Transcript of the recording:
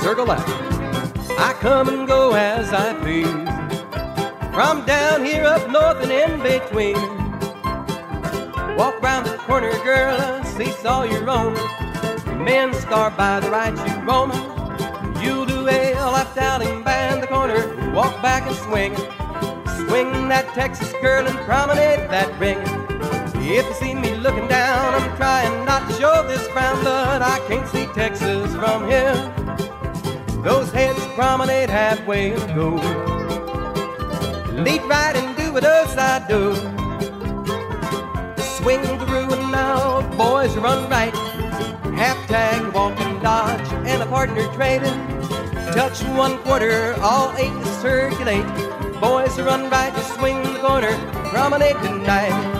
circle left. I come and go as I please, from down here up north and in between. Walk round the corner, girl, seesaw your own. Men star by the right, you roam. You'll do a left out and band the corner, walk back and swing. Swing that Texas girl and promenade that ring. If you see me looking down, I'm trying not to show this frown, but I can't see Texas from here. Those heads promenade halfway to go. Lead right and do what else I do. Swing through and now, boys run right. Half tag, walk and dodge, and a partner trading. Touch 1/4, all 8 to circulate. Boys run right to swing the corner, promenade tonight.